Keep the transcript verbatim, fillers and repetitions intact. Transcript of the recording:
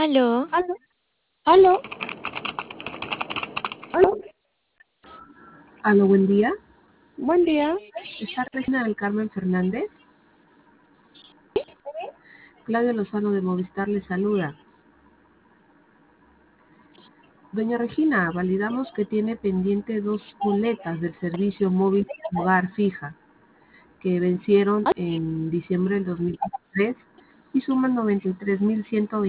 Aló, Aló, aló, aló. Aló, buen día. Buen día. ¿Está Regina del Carmen Fernández? Claudia Lozano de Movistar le saluda. Doña Regina, validamos que tiene pendiente dos boletas del servicio móvil hogar fija que vencieron en diciembre del dos mil tres y suman noventa y tres mil ciento